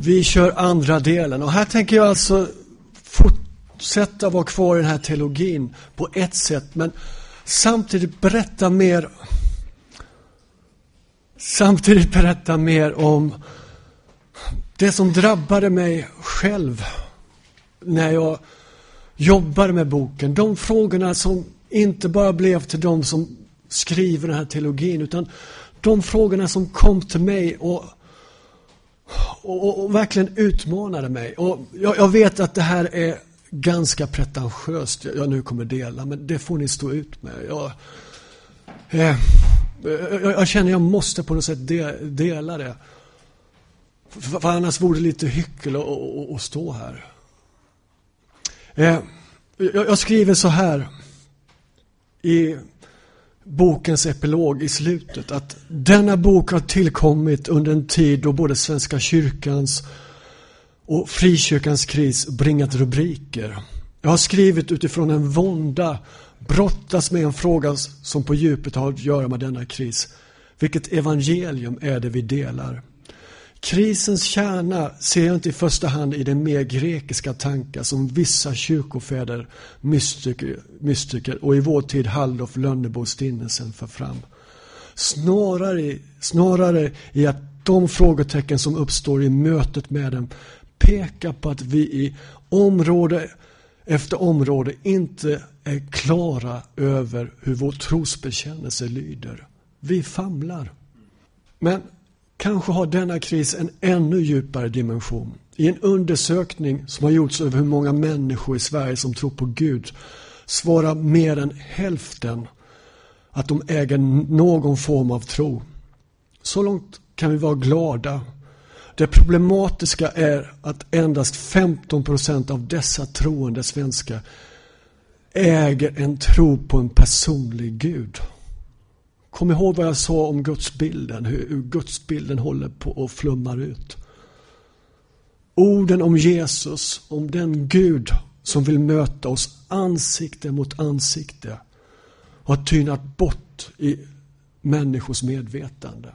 Vi kör andra delen. Och här tänker jag alltså fortsätta vara kvar i den här teologin på ett sätt. Men samtidigt berätta mer om det som drabbade mig själv när jag jobbade med boken. De frågorna som inte bara blev till de som skriver den här teologin, utan de frågorna som kom till mig och verkligen utmanade mig. Och jag vet att det här är ganska pretentiöst jag nu kommer dela, men det får ni stå ut med. Jag känner jag måste på något sätt dela det. För annars vore det lite hyckel att stå här. Jag skriver så här i bokens epilog i slutet, att denna bok har tillkommit under en tid då både Svenska kyrkans och frikyrkans kris bringat rubriker. Jag har skrivit utifrån en vånda, brottas med en fråga som på djupet har att göra med denna kris. Vilket evangelium är det vi delar? Krisens kärna ser jag inte i första hand i den mer grekiska tankar som vissa kyrkofäder, mystiker och i vår tid Halldorf Lönnebo Stinnesen för fram. Snarare i att de frågetecken som uppstår i mötet med dem pekar på att vi i område efter område inte är klara över hur vår trosbekännelse lyder. Vi famlar. Men kanske har denna kris en ännu djupare dimension. I en undersökning som har gjorts över hur många människor i Sverige som tror på Gud svarar mer än hälften att de äger någon form av tro. Så långt kan vi vara glada. Det problematiska är att endast 15% av dessa troende svenskar äger en tro på en personlig Gud. Kom ihåg vad jag sa om gudsbilden, hur gudsbilden håller på att flummar ut. Orden om Jesus, om den Gud som vill möta oss ansikte mot ansikte, har tynat bort i människors medvetande.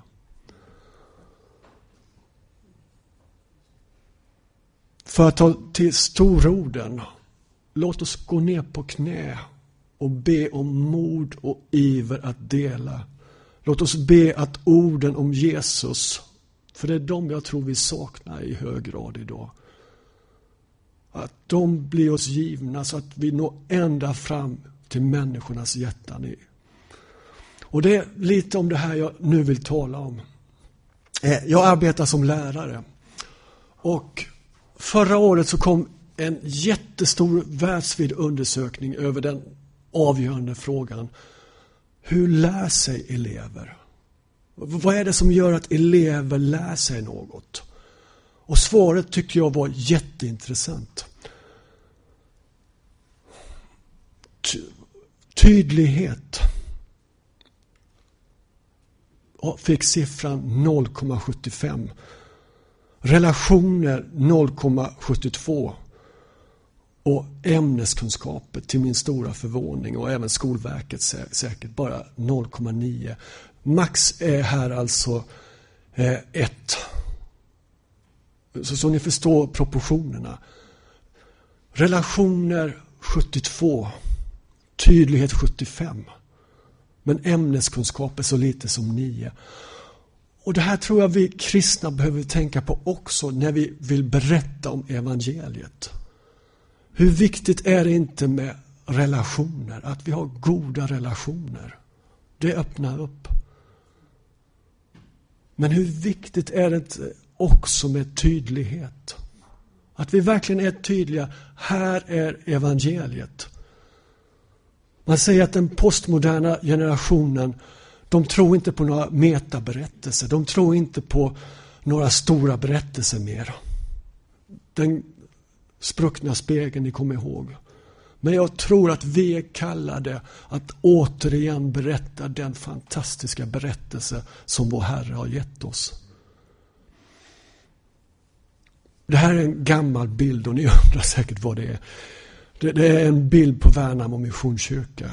För att ta till stororden, låt oss gå ner på knä och be om mod och iver att dela. Låt oss be att orden om Jesus, för det är de jag tror vi saknar i hög grad idag, att de blir oss givna så att vi når ända fram till människornas hjärtan. Och det är lite om det här jag nu vill tala om. Jag arbetar som lärare, och förra året så kom en jättestor världsvid undersökning över den avgörande frågan: hur lär sig elever? Vad är det som gör att elever lär sig något? Och svaret tycker jag var jätteintressant. Tydlighet fick siffran 0,75. Relationer 0,72. Och ämneskunskaper, till min stora förvåning, och även Skolverket säkert, bara 0,9. Max är här alltså 1. Så ni förstår proportionerna. Relationer 72. Tydlighet 75. Men ämneskunskaper så lite som 9. Och det här tror jag vi kristna behöver tänka på också när vi vill berätta om evangeliet. Hur viktigt är det inte med relationer? Att vi har goda relationer. Det öppnar upp. Men hur viktigt är det inte också med tydlighet? Att vi verkligen är tydliga. Här är evangeliet. Man säger att den postmoderna generationen, de tror inte på några metaberättelser. De tror inte på några stora berättelser mer. Den spruckna spegeln, ni kommer ihåg. Men jag tror att vi är kallade att återigen berätta den fantastiska berättelse som vår Herre har gett oss. Det här är en gammal bild, och ni undrar säkert vad det är. Det är en bild på Värnamo Missionskyrka.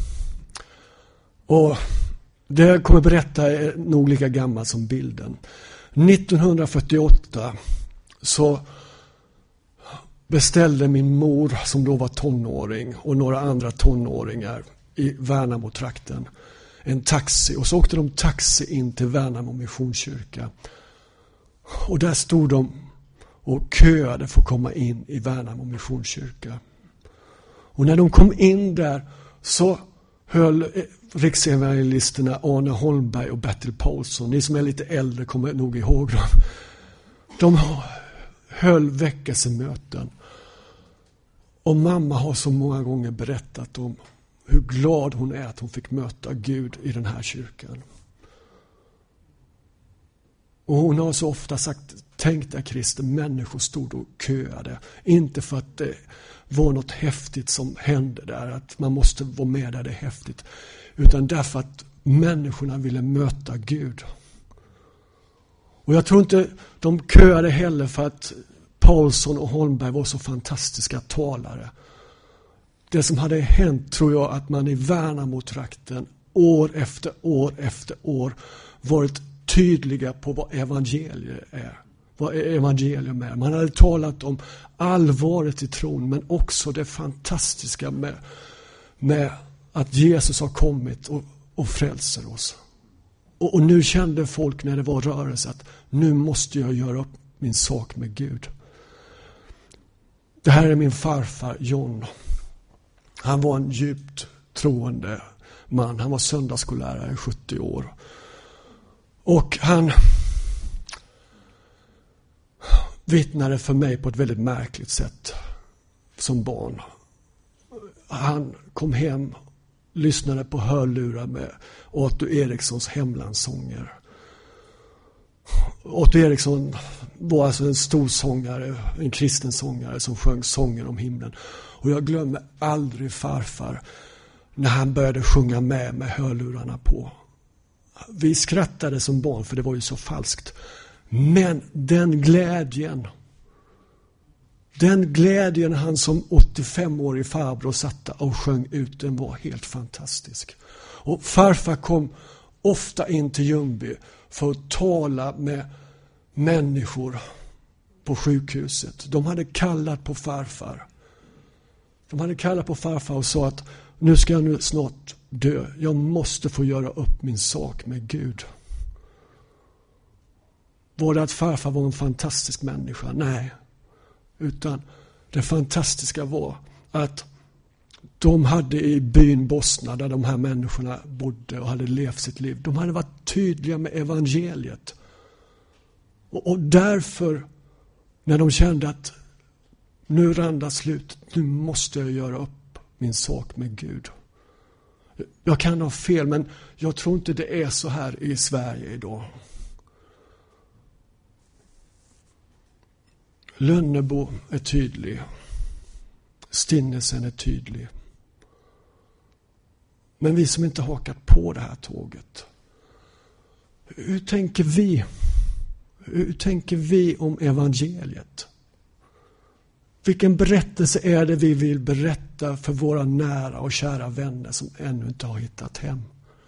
Och det jag kommer berätta är nog lika gammal som bilden. 1948 så beställde min mor, som då var tonåring, och några andra tonåringar i Värnamo-trakten en taxi. Och så åkte de taxi in till Värnamo Missionskyrka. Och där stod de och köade för att komma in i Värnamo Missionskyrka. Och när de kom in där så höll riksevangelisterna Arne Holmberg och Bertil Paulsson, ni som är lite äldre kommer nog ihåg dem. De höll väckelsemöten. Och mamma har så många gånger berättat om hur glad hon är att hon fick möta Gud i den här kyrkan. Och hon har så ofta sagt, tänk dig kristen, människor stod och köade. Inte för att det var något häftigt som hände där, att man måste vara med där det är häftigt. Utan därför att människorna ville möta Gud. Och jag tror inte de köade heller för att Paulsson och Holmberg var så fantastiska talare. Det som hade hänt, tror jag, att man i Värnamo-trakten år efter år varit tydliga på vad evangelium är. Vad evangelium är. Man hade talat om allvaret i tron, men också det fantastiska med att Jesus har kommit och frälser oss. Och nu kände folk när det var rörelse att nu måste jag göra upp min sak med Gud. Det här är min farfar John. Han var en djupt troende man. Han var söndagsskollärare i 70 år. Och han vittnade för mig på ett väldigt märkligt sätt som barn. Han kom hem, lyssnade på hörlurar med Otto Erikssons hemlandssånger. Otto Eriksson var alltså en stor sångare, en kristen sångare som sjöng sånger om himlen. Och jag glömmer aldrig farfar när han började sjunga med hörlurarna på. Vi skrattade som barn för det var ju så falskt. Men den glädjen han som 85-årig farbror satt och sjöng ut, den var helt fantastisk. Och farfar kom ofta in till Ljungby för att tala med människor på sjukhuset. De hade kallat på farfar. Och sa att nu ska jag snart dö. Jag måste få göra upp min sak med Gud. Var det att farfar var en fantastisk människa? Nej. Utan det fantastiska var att de hade i byn Bosna, där de här människorna bodde och hade levt sitt liv, de hade varit tydliga med evangeliet. Och därför, när de kände att nu rann slut, nu måste jag göra upp min sak med Gud. Jag kan ha fel, men jag tror inte det är så här i Sverige idag. Lönnebo är tydlig. Stinnesen är tydlig. Men vi som inte hakat på det här tåget. Hur tänker vi om evangeliet? Vilken berättelse är det vi vill berätta för våra nära och kära vänner som ännu inte har hittat hem?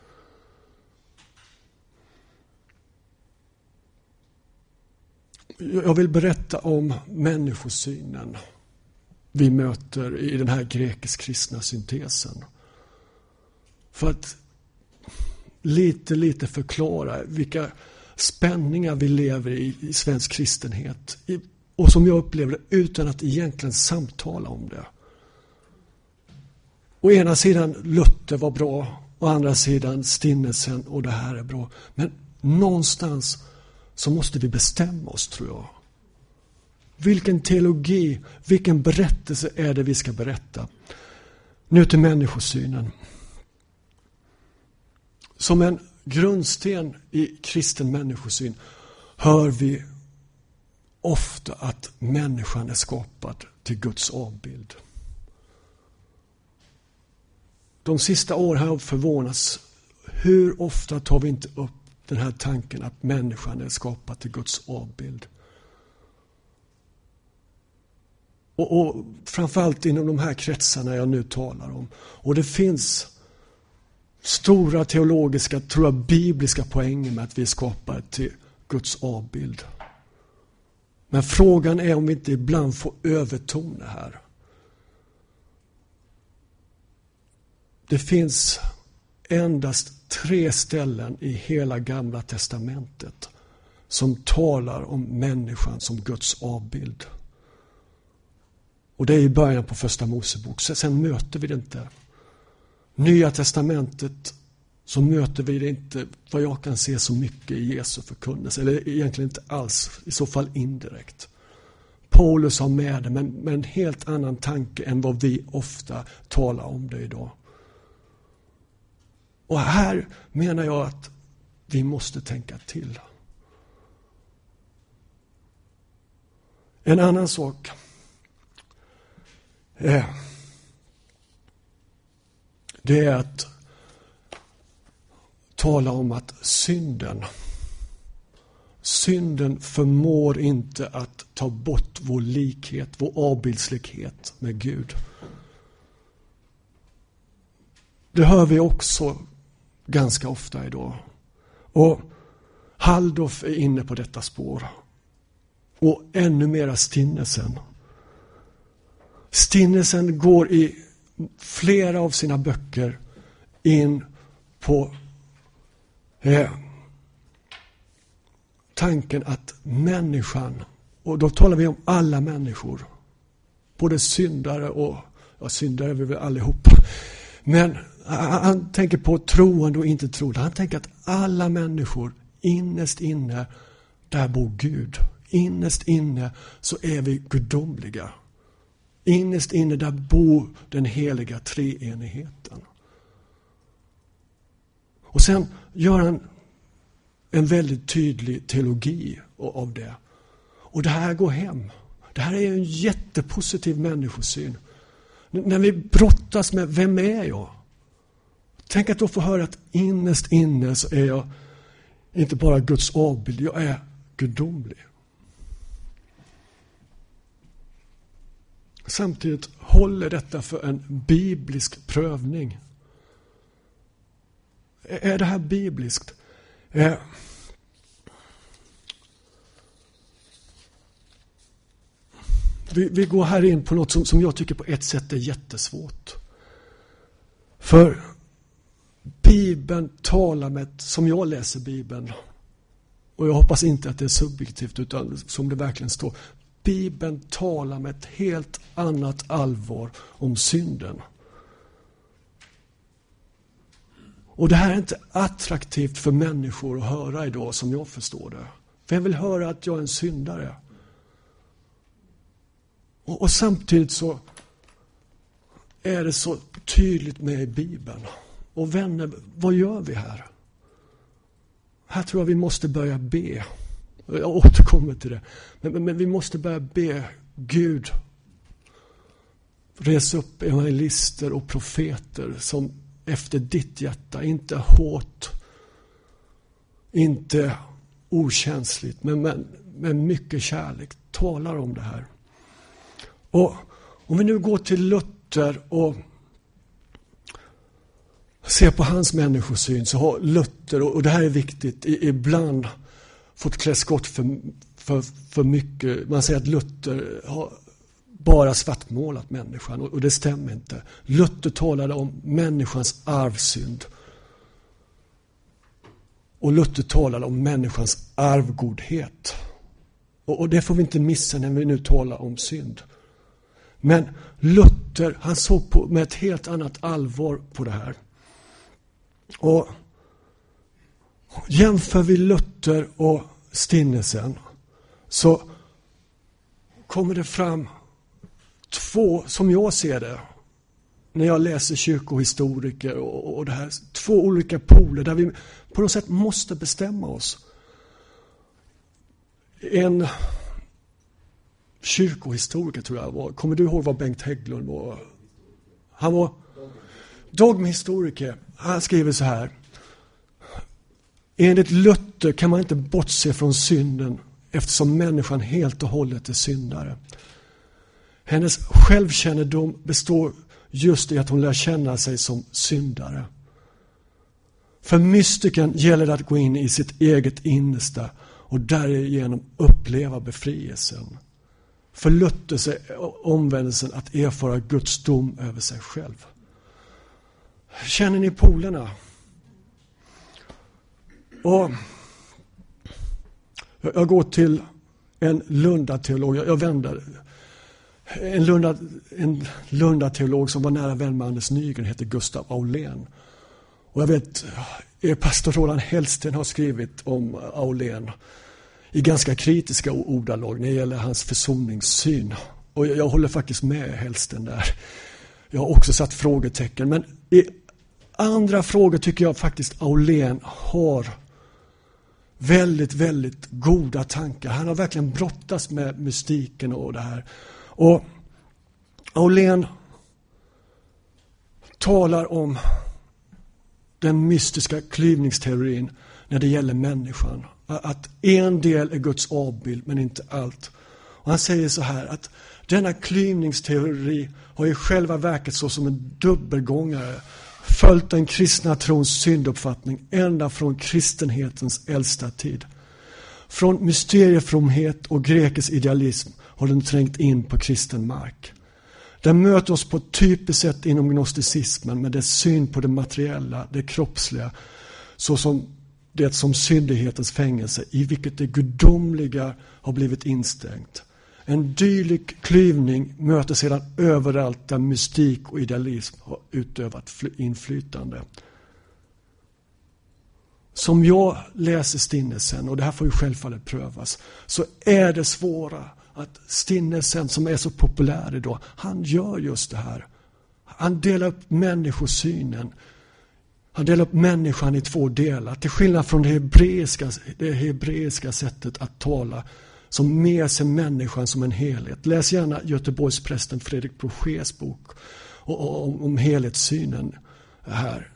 Jag vill berätta om människosynen vi möter i den här grekisk-kristna syntesen. För att lite förklara vilka spänningar vi lever i svensk kristenhet. Och som jag upplever det utan att egentligen samtala om det. Å ena sidan Luther var bra, å andra sidan Stinnesen och det här är bra. Men någonstans så måste vi bestämma oss, tror jag. Vilken teologi, vilken berättelse är det vi ska berätta? Nu till människosynen. Som en grundsten i kristen människosyn hör vi ofta att människan är skapad till Guds avbild. De sista åren har jag förvånats hur ofta tar vi inte upp den här tanken att människan är skapad till Guds avbild. Och framförallt inom de här kretsarna jag nu talar om. Och det finns stora teologiska, tror jag, bibliska poänger med att vi är skapade till Guds avbild. Men frågan är om vi inte ibland får övertona här. Det finns endast 3 ställen i hela Gamla testamentet som talar om människan som Guds avbild. Och det är i början på Första Mosebok. Sen möter vi det inte. Nya testamentet så möter vi det inte, vad jag kan se, så mycket i Jesu förkunnelse. Eller egentligen inte alls, i så fall indirekt. Paulus har med det, men med en helt annan tanke än vad vi ofta talar om det idag. Och här menar jag att vi måste tänka till. En annan sak det är att tala om att synden förmår inte att ta bort vår likhet, vår avbildslikhet med Gud. Det hör vi också ganska ofta idag. Och Halldorf är inne på detta spår. Och ännu mera Stinnesen. Stinnesen går i flera av sina böcker in på tanken att människan, och då talar vi om alla människor, både syndare och syndare är vi väl allihopa, men han tänker på troende och inte troende. Han tänker att alla människor, innerst inne, där bor Gud. Innerst inne så är vi gudomliga. Innerst inne där bor den heliga treenigheten. Och sen gör han en väldigt tydlig teologi av det. Och det här går hem. Det här är en jättepositiv människosyn. När vi brottas med vem är jag? Tänk att då få höra att innerst inne så är jag inte bara Guds avbild, jag är gudomlig. Samtidigt håller detta för en biblisk prövning. Är det här bibliskt? Vi går här in på något som jag tycker på ett sätt är jättesvårt. För Bibeln talar med, som jag läser Bibeln, och jag hoppas inte att det är subjektivt utan som det verkligen står, Bibeln talar med ett helt annat allvar om synden. Och det här är inte attraktivt för människor att höra idag som jag förstår det. Vem vill höra att jag är en syndare? Och samtidigt så är det så tydligt med i Bibeln. Och vänner, vad gör vi här? Här tror jag vi måste börja be. Jag återkommer till det. Men vi måste börja be Gud. Res upp evangelister och profeter som efter ditt hjärta, inte hårt, inte okänsligt, men med mycket kärlek talar om det här. Och om vi nu går till Luther och ser på hans människosyn, så har Luther, och det här är viktigt, ibland fått klä skott för mycket. Man säger att Luther har bara svartmålat människan, och det stämmer inte. Luther talade om människans arvsynd. Och Luther talade om människans arvgodhet. Och det får vi inte missa när vi nu talar om synd. Men Luther, han såg med ett helt annat allvar på det här. Och jämför vi Luther och Stinnesen, så kommer det fram två, som jag ser det, när jag läser kyrkohistoriker och det här, två olika poler där vi på något sätt måste bestämma oss. En kyrkohistoriker tror jag var, kommer du ihåg vad Bengt Hägglund var? Han var dogmhistoriker. Han skriver så här: enligt Luther kan man inte bortse från synden eftersom människan helt och hållet är syndare. Hennes självkännedom består just i att hon lär känna sig som syndare. För mystiken gäller det att gå in i sitt eget innersta och därigenom uppleva befrielsen. Förluttelse omvändelsen att erfara Guds dom över sig själv. Känner ni polerna? Och jag går till en Lunda-teolog. Jag vänder. En Lunda-teolog som var nära vän med Anders Nygren heter Gustav Aulén. Och jag vet, pastor Roland Hellsten har skrivit om Aulén i ganska kritiska ordalag när det gäller hans försoningssyn. Och jag håller faktiskt med Hellsten där. Jag har också satt frågetecken. Men i andra frågor tycker jag faktiskt Aulén har väldigt, väldigt goda tankar. Han har verkligen brottats med mystiken och det här. Och Aulén talar om den mystiska klyvningsteorin när det gäller människan. Att en del är Guds avbild men inte allt. Och han säger så här att denna klyvningsteori har i själva verket så som en dubbelgångare följt den kristna trons synduppfattning ända från kristenhetens äldsta tid. Från mysteriefromhet och grekisk idealism har den trängt in på kristen mark. Den möter oss på ett typiskt sätt inom gnosticismen med dess syn på det materiella, det kroppsliga, såsom det som syndighetens fängelse i vilket det gudomliga har blivit instängt. En dylik klyvning möter sedan överallt där mystik och idealism har utövat inflytande. Som jag läser Stinnesen, och det här får ju självfallet prövas, så är det svåra att Stinnesen som är så populär idag, han gör just det här. Han delar upp människosynen. Han delar upp människan i två delar. Till skillnad från det hebreiska sättet att tala som mer ser människan som en helhet. Läs gärna Göteborgsprästen Fredrik Brochés bok om helhetssynen här.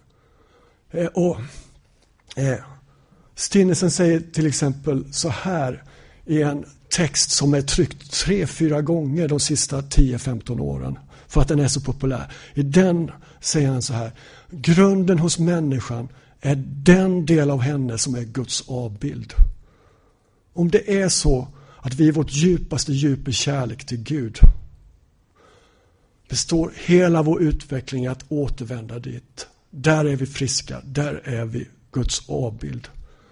Stinnesen säger till exempel så här i en text som är tryckt 3-4 gånger de sista 10-15 åren för att den är så populär. I den säger han så här: grunden hos människan är den del av henne som är Guds avbild. Om det är så att vi i vårt djupaste djup i kärlek till Gud består hela vår utveckling i att återvända dit. Där är vi friska, där är vi Guds avbild.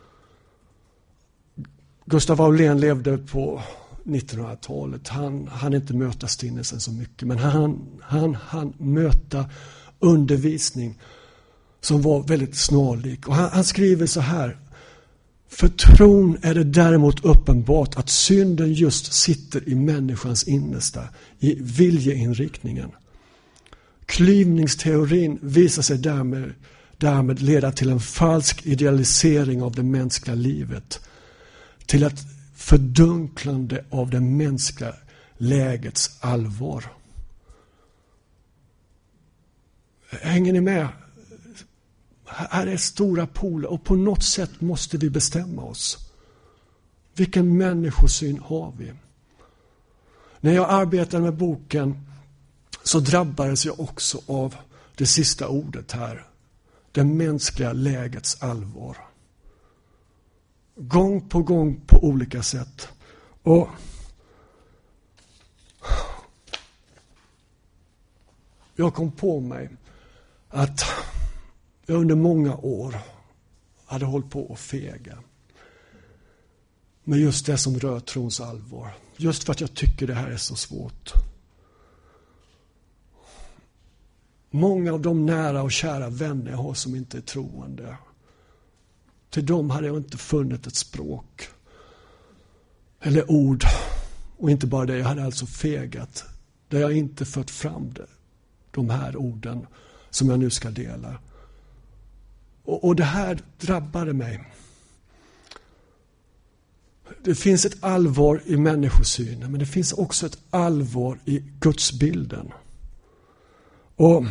Gustav Aulén levde på 1900-talet. Han inte möta Stinnesen så mycket, men han möta undervisning som var väldigt snarlik. Och han skriver så här: för tron är det däremot uppenbart att synden just sitter i människans innersta, i viljeinriktningen. Klyvningsteorin visar sig därmed leda till en falsk idealisering av det mänskliga livet, till ett fördunklande av det mänskliga lägets allvar. Hänger ni med? Här är stora poler och på något sätt måste vi bestämma oss. Vilken människosyn har vi? När jag arbetade med boken så drabbades jag också av det sista ordet här. Det mänskliga lägets allvar. Gång på olika sätt. Och jag kom på mig att jag under många år hade hållit på att fega med just det som rör trons allvar. Just för att jag tycker det här är så svårt. Många av de nära och kära vänner jag har som inte är troende, till dem hade jag inte funnit ett språk eller ord. Och inte bara det, jag hade alltså fegat där jag inte fört fram de här orden som jag nu ska dela. Och det här drabbade mig. Det finns ett allvar i människosynen, men det finns också ett allvar i gudsbilden. Och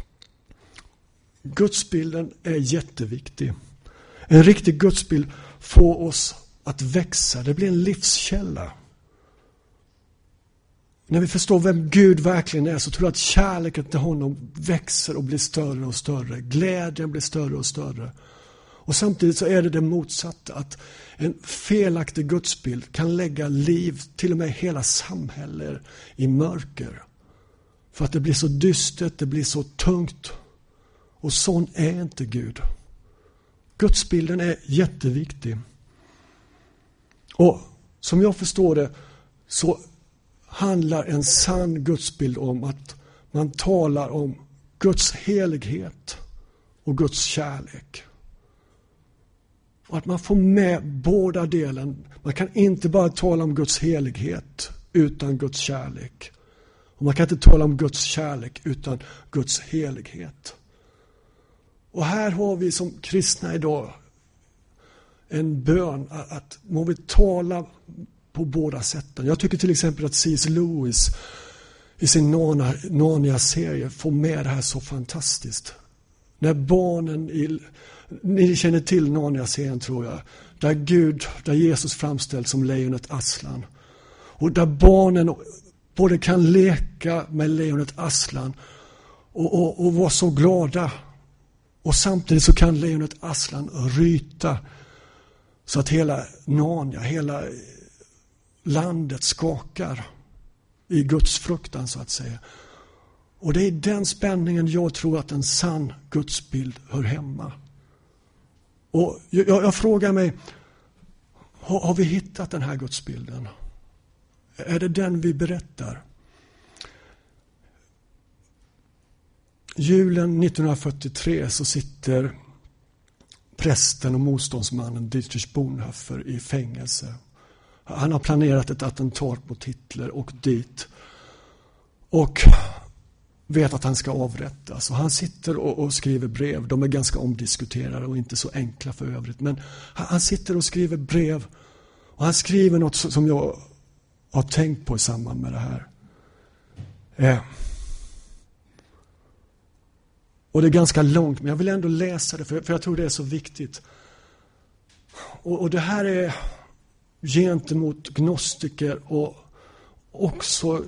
gudsbilden är jätteviktig. En riktig gudsbild får oss att växa. Det blir en livskälla. När vi förstår vem Gud verkligen är så tror jag att kärleken till honom växer och blir större och större. Glädjen blir större och större. Och samtidigt så är det motsatta, att en felaktig gudsbild kan lägga liv, till och med hela samhällen, i mörker. För att det blir så dystert, det blir så tungt. Och sån är inte Gud. Gudsbilden är jätteviktig. Och som jag förstår det så handlar en sann gudsbild om att man talar om Guds helighet och Guds kärlek. Och att man får med båda delen. Man kan inte bara tala om Guds helighet utan Guds kärlek. Och man kan inte tala om Guds kärlek utan Guds helighet. Och här har vi som kristna idag en bön att må vi tala på båda sätten. Jag tycker till exempel att C.S. Lewis i sin Narnia-serie får med det här så fantastiskt. När barnen ni känner till Narnia-serien tror jag, där Jesus framställs som lejonet Aslan. Och där barnen både kan leka med lejonet Aslan och vara så glada. Och samtidigt så kan lejonet Aslan ryta så att hela Narnia, hela landet skakar i Guds fruktan så att säga. Och det är den spänningen jag tror att en sann gudsbild hör hemma. Och jag frågar mig, har vi hittat den här gudsbilden? Är det den vi berättar? Julen 1943 så sitter prästen och motståndsmannen Dietrich Bonhoeffer i fängelse. Han har planerat ett attentat mot Hitler och dit. Och vet att han ska avrättas. Och han sitter och skriver brev. De är ganska omdiskuterade och inte så enkla för övrigt. Men han sitter och skriver brev. Och han skriver något som jag har tänkt på i samband med det här. Och det är ganska långt, men jag vill ändå läsa det för jag tror det är så viktigt. Och det här är gentemot gnostiker och också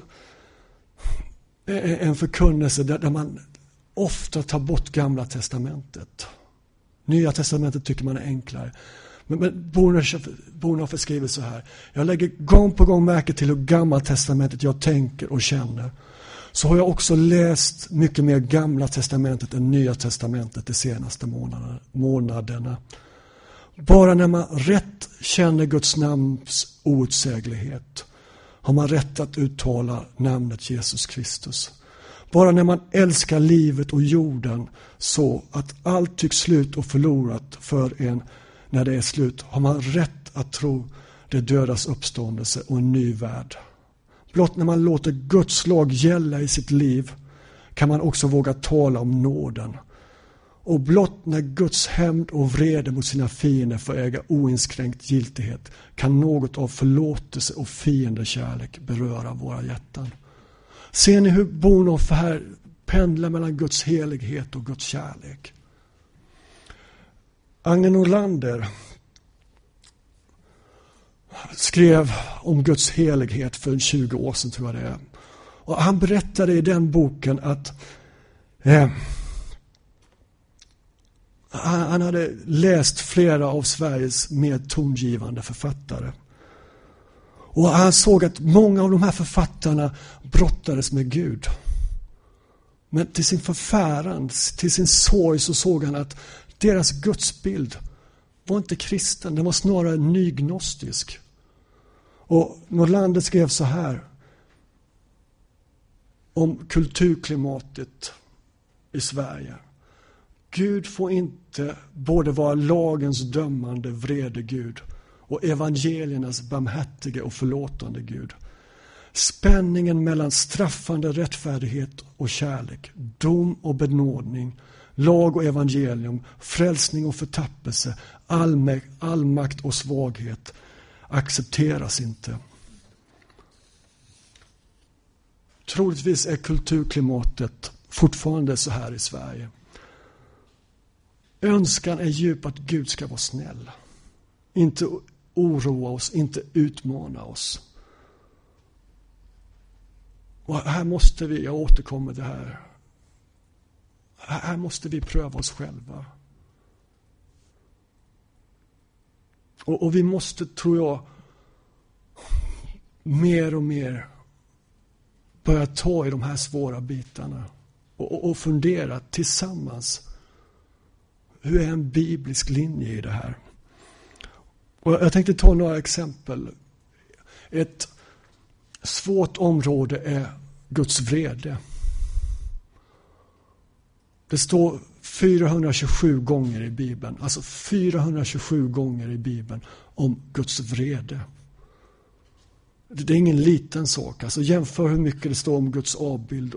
en förkunnelse där man ofta tar bort Gamla testamentet. Nya testamentet tycker man är enklare. Men Bonhoeffer skriver så här: jag lägger gång på gång märke till hur Gamla testamentet jag tänker och känner. Så har jag också läst mycket mer Gamla testamentet än Nya testamentet de senaste månaderna. Bara när man rätt känner Guds namns outsäglighet har man rätt att uttala namnet Jesus Kristus. Bara när man älskar livet och jorden så att allt tycks slut och förlorat för en när det är slut har man rätt att tro det dödas uppståndelse och en ny värld. Blott när man låter Guds lag gälla i sitt liv kan man också våga tala om nåden. Och blott när Guds hämnd och vrede mot sina fiender får äga oinskränkt giltighet kan något av förlåtelse och fiendekärlek beröra våra hjärtan. Ser ni hur Bonhoeffer här pendlar mellan Guds helighet och Guds kärlek? Agne Nordlander skrev om Guds helighet för 20 år sedan tror jag det är. Och han berättade i den boken att han hade läst flera av Sveriges mer tongivande författare. Och han såg att många av de här författarna brottades med Gud. Men till sin förfäran, till sin sorg så såg han att deras gudsbild var inte kristen, den var snarare nygnostisk. Och Nordlander skrev så här om kulturklimatet i Sverige. Gud får inte både vara lagens dömande vrede Gud och evangeliernas barmhärtige och förlåtande Gud. Spänningen mellan straffande rättfärdighet och kärlek, dom och benådning, lag och evangelium, frälsning och förtappelse, allmakt och svaghet accepteras inte. Troligtvis är kulturklimatet fortfarande så här i Sverige. Önskan är djup att Gud ska vara snäll. Inte oroa oss, inte utmana oss. Och här måste vi, jag återkommer till det här. Här måste vi pröva oss själva. Och vi måste, tror jag, mer och mer börja ta i de här svåra bitarna och fundera tillsammans. Hur är en biblisk linje i det här? Och jag tänkte ta några exempel. Ett svårt område är Guds vrede. Det står 427 gånger i Bibeln, alltså 427 gånger i Bibeln om Guds vrede. Det är ingen liten sak. Alltså jämför hur mycket det står om Guds avbild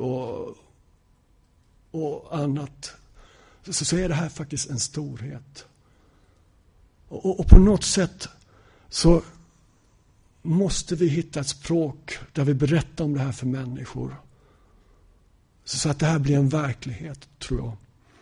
och annat. Så är det här faktiskt en storhet. Och på något sätt så måste vi hitta ett språk där vi berättar om det här för människor. Så att det här blir en verklighet, tror jag.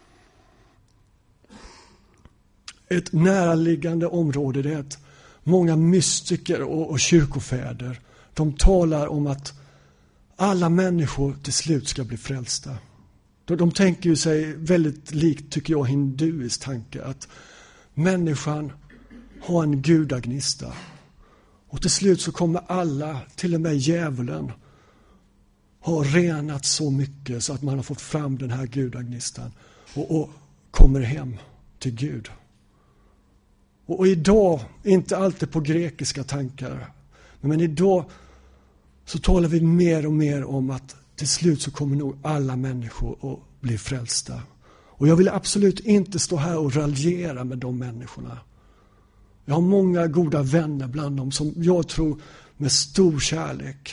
Ett näraliggande område, det är att många mystiker och kyrkofäder, de talar om att alla människor till slut ska bli frälsta. De tänker ju sig väldigt likt, tycker jag, hinduisk tanke, att människan har en gudagnista. Och till slut så kommer alla, till och med djävulen, ha renat så mycket så att man har fått fram den här gudagnistan och kommer hem till Gud. Och idag, inte alltid på grekiska tankar, men idag så talar vi mer och mer om att till slut så kommer nog alla människor att bli frälsta. Och jag vill absolut inte stå här och raljera med de människorna. Jag har många goda vänner bland dem som jag tror med stor kärlek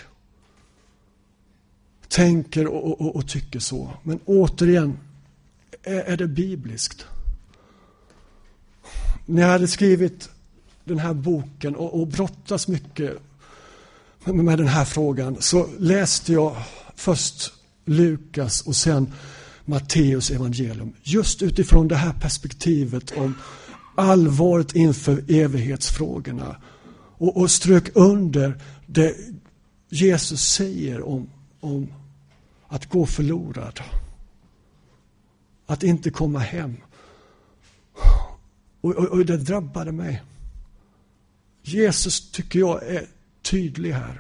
tänker och tycker så. Men återigen, är det bibliskt? När jag hade skrivit den här boken och brottas mycket med den här frågan, så läste jag först Lukas och sen Matteus evangelium. Just utifrån det här perspektivet om allvaret inför evighetsfrågorna. Och strök under det Jesus säger om att gå förlorad. Att inte komma hem. Och det drabbade mig. Jesus, tycker jag, är tydlig här.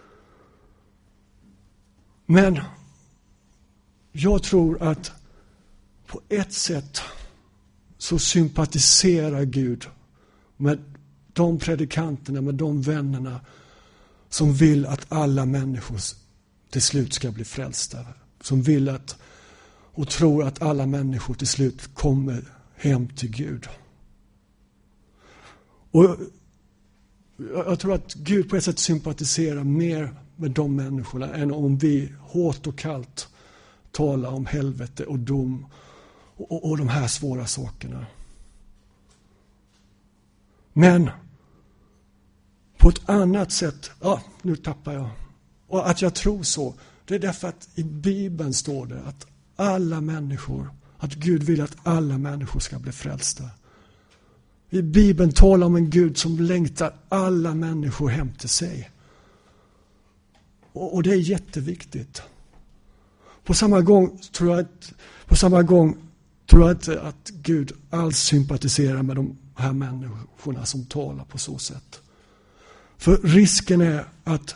Men jag tror att på ett sätt så sympatiserar Gud med de predikanterna, med de vännerna som vill att alla människor till slut ska bli frälsta. Som vill att och tror att alla människor till slut kommer hem till Gud. Och jag tror att Gud på ett sätt sympatiserar mer med de människorna än om vi hårt och kallt talar om helvete och dom och de här svåra sakerna. Men på ett annat sätt, nu tappar jag. Och att jag tror så, det är därför att i Bibeln står det att alla människor, att Gud vill att alla människor ska bli frälsta. I Bibeln talar om en Gud som längtar alla människor hem till sig. Och det är jätteviktigt. På samma gång tror jag inte att Gud alls sympatiserar med de här människorna som talar på så sätt. För risken är att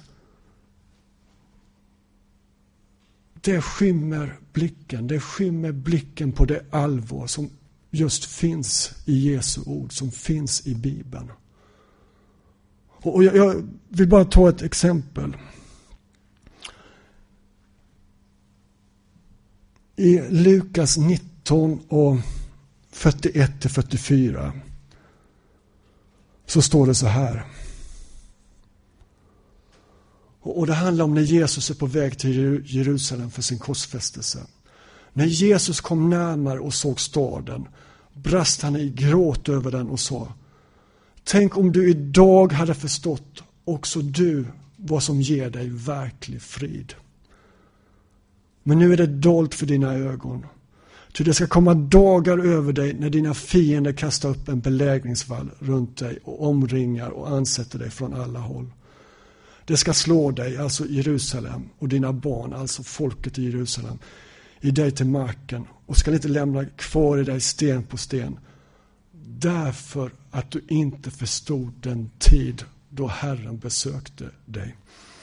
det skymmer blicken på det allvar som just finns i Jesu ord, som finns i Bibeln. Och jag vill bara ta ett exempel. I Lukas 19 och 41-44 så står det så här. Och det handlar om när Jesus är på väg till Jerusalem för sin korsfästelse. När Jesus kom närmare och såg staden brast han i gråt över den och sa: tänk om du idag hade förstått också du vad som ger dig verklig frid. Men nu är det dolt för dina ögon. Ty det ska komma dagar över dig när dina fiender kastar upp en belägringsvall runt dig och omringar och ansätter dig från alla håll. Det ska slå dig, alltså Jerusalem, och dina barn, alltså folket i Jerusalem, i dig till marken och ska inte lämna kvar i dig sten på sten. Därför att du inte förstod den tid då Herren besökte dig.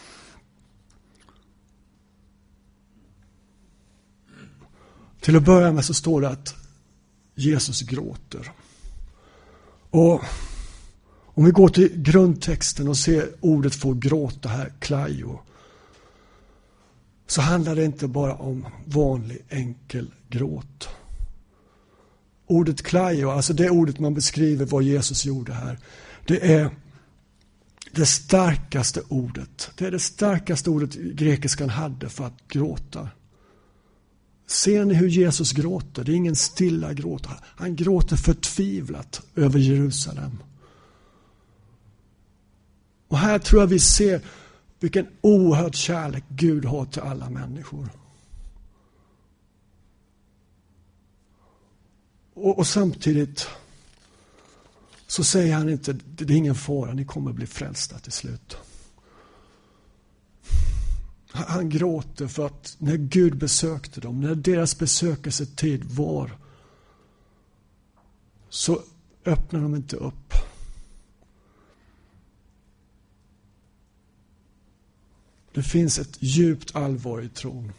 Till att börja med så står det att Jesus gråter. Och om vi går till grundtexten och ser ordet för gråta här, klaio, så handlar det inte bara om vanlig enkel gråt. Ordet klaio, alltså det ordet man beskriver vad Jesus gjorde här, det är det starkaste ordet. Det är det starkaste ordet grekiskan hade för att gråta. Ser ni hur Jesus gråter? Det är ingen stilla gråt. Han gråter förtvivlat över Jerusalem. Och här tror jag vi ser vilken oerhörd kärlek Gud har till alla människor. Och samtidigt så säger han inte, det är ingen fara, ni kommer bli frälsta till slut. Han gråter för att när Gud besökte dem, när deras besökelsetid var, så öppnar de inte upp. Det finns ett djupt allvar i tron.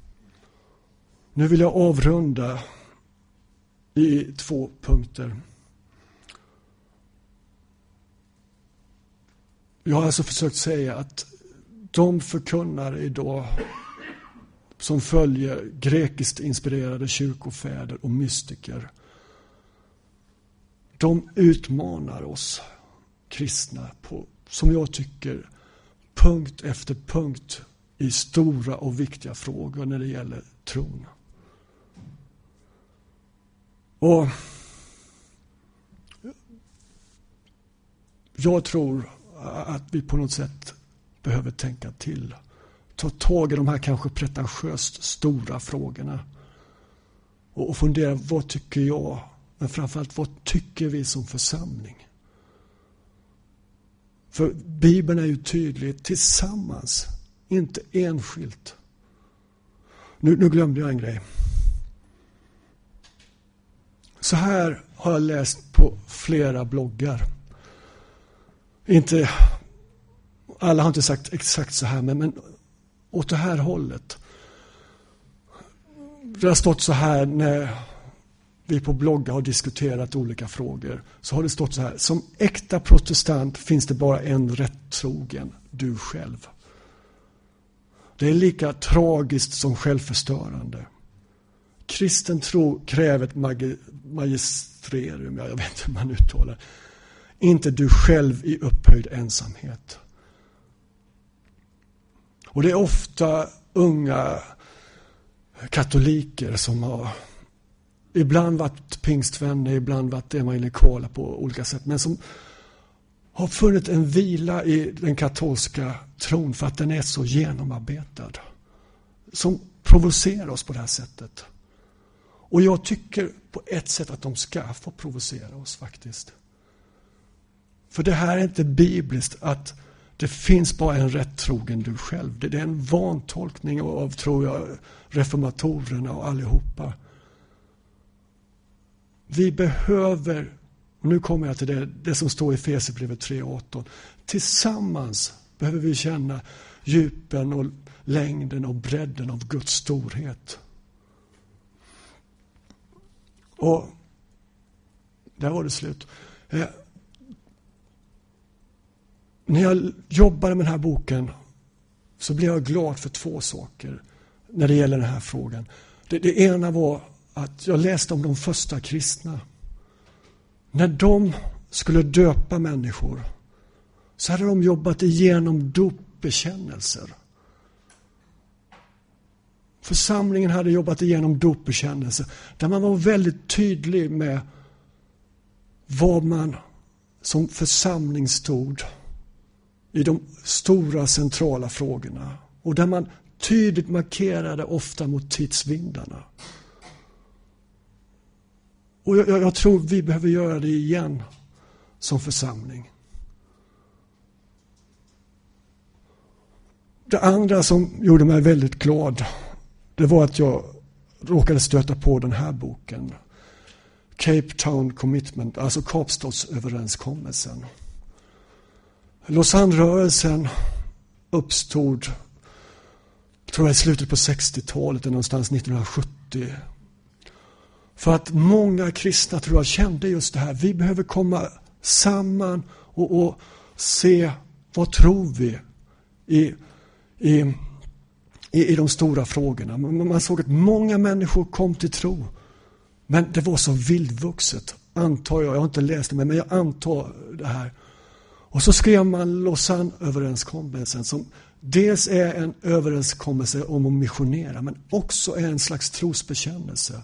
Nu vill jag avrunda i 2 punkter. Jag har alltså försökt säga att de förkunnare idag som följer grekiskt inspirerade kyrkofäder och mystiker, de utmanar oss kristna på, som jag tycker, punkt efter punkt i stora och viktiga frågor när det gäller tron. Och jag tror att vi på något sätt behöver tänka till. Ta tag i de här kanske pretentiöst stora frågorna. Och fundera, vad tycker jag? Men framförallt, vad tycker vi som församling? För Bibeln är ju tydlig, tillsammans, inte enskilt. Nu glömde jag en grej. Så här har jag läst på flera bloggar. Inte, alla har inte sagt exakt så här, men åt det här hållet. Det har stått så här när vi på bloggar har diskuterat olika frågor. Så har det stått så här: som äkta protestant finns det bara en rättrogen, du själv. Det är lika tragiskt som självförstörande. Kristen tro kräver ett magistrerium, jag vet inte hur man uttalar. Inte du själv i upphöjd ensamhet. Och det är ofta unga katoliker som har ibland varit pingstvänner, ibland varit evangelikala på olika sätt, men som har funnit en vila i den katolska tron för att den är så genomarbetad. Som provocerar oss på det här sättet. Och jag tycker på ett sätt att de ska få provocera oss faktiskt. För det här är inte bibliskt att det finns bara en rättrogen du själv. Det är en vantolkning av, tror jag, reformatorerna och allihopa. Vi behöver, och nu kommer jag till det som står i Efesierbrevet 3:18. Tillsammans behöver vi känna djupen och längden och bredden av Guds storhet. Och där var det slut. När jag jobbade med den här boken så blev jag glad för 2 saker när det gäller den här frågan. Det ena var att jag läste om de första kristna. När de skulle döpa människor så hade de jobbat igenom dopbekännelser. Församlingen hade jobbat igenom dopbekännelser där man var väldigt tydlig med vad man som församling stod i de stora centrala frågorna. Och där man tydligt markerade ofta mot tidsvindarna. Och jag tror vi behöver göra det igen som församling. Det andra som gjorde mig väldigt glad, det var att jag råkade stöta på den här boken. Cape Town Commitment, alltså Kapstadsöverenskommelsen. Lausanne-rörelsen uppstod, tror jag, i slutet på 60-talet eller någonstans 1970. För att många kristna, tror jag, kände just det här. Vi behöver komma samman och se vad tror vi i de stora frågorna. Man såg att många människor kom till tro. Men det var så vildvuxet, antar jag. Jag har inte läst det, men jag antar det här. Och så skrev man Lausanne-överenskommelsen som dels är en överenskommelse om att missionera, men också är en slags trosbekännelse.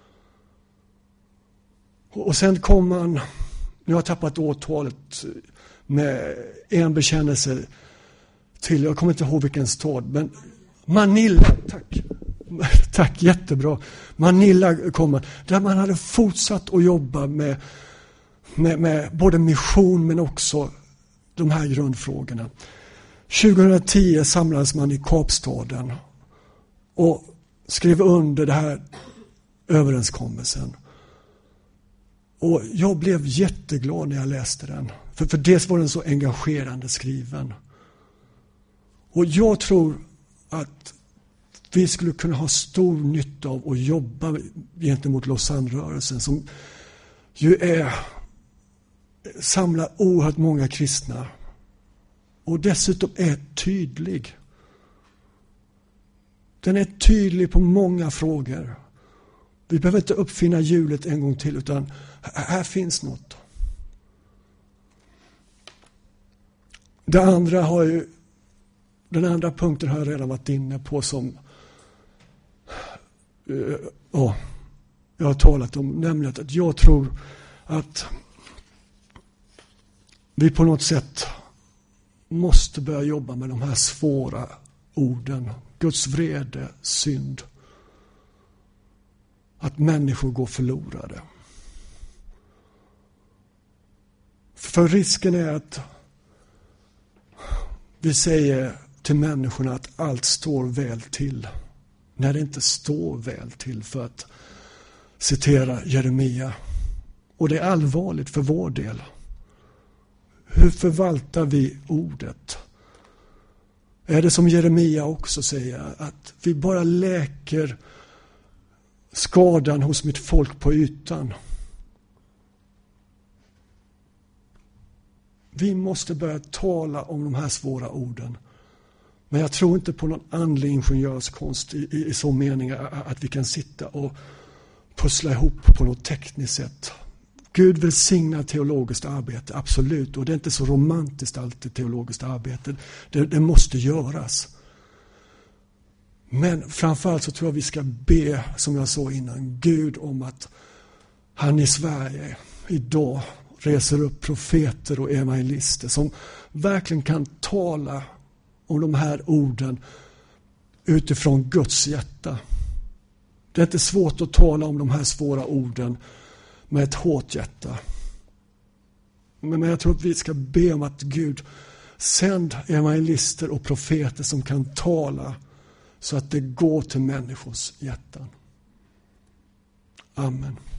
Och sen kom man, nu har jag tappat årtalet, med en bekännelse till, jag kommer inte ihåg vilken stad, men Manila, tack, jättebra. Manila kom man, där man hade fortsatt att jobba med både mission men också de här grundfrågorna. 2010 samlades man i Kapstaden och skrev under det här överenskommelsen. Och jag blev jätteglad när jag läste den. För dels var den så engagerande skriven. Och jag tror att vi skulle kunna ha stor nytta av att jobba gentemot Lausanne-rörelsen som ju samlar oerhört många kristna och dessutom är tydlig. Den är tydlig på många frågor. Vi behöver inte uppfinna hjulet en gång till, utan här finns något. Den andra punkten har jag redan varit inne på som jag har talat om, nämligen att jag tror att vi på något sätt måste börja jobba med de här svåra orden. Guds vrede, synd. Att människor går förlorade. För risken är att vi säger till människorna att allt står väl till. När det inte står väl till, för att citera Jeremia. Och det är allvarligt för vår del. Hur förvaltar vi ordet? Är det som Jeremia också säger, att vi bara läker skadan hos mitt folk på ytan? Vi måste börja tala om de här svåra orden. Men jag tror inte på någon andlig ingenjörskonst i så mening att vi kan sitta och pussla ihop på något tekniskt sätt. Gud välsignar teologiskt arbete, absolut. Och det är inte så romantiskt alltid teologiskt arbete. Det måste göras. Men framförallt så tror jag vi ska be, som jag sa innan, Gud om att han i Sverige idag reser upp profeter och evangelister som verkligen kan tala om de här orden utifrån Guds hjärta. Det är inte svårt att tala om de här svåra orden med ett hårt hjärta. Men jag tror att vi ska be om att Gud sänd evangelister och profeter som kan tala så att det går till människors hjärtan. Amen.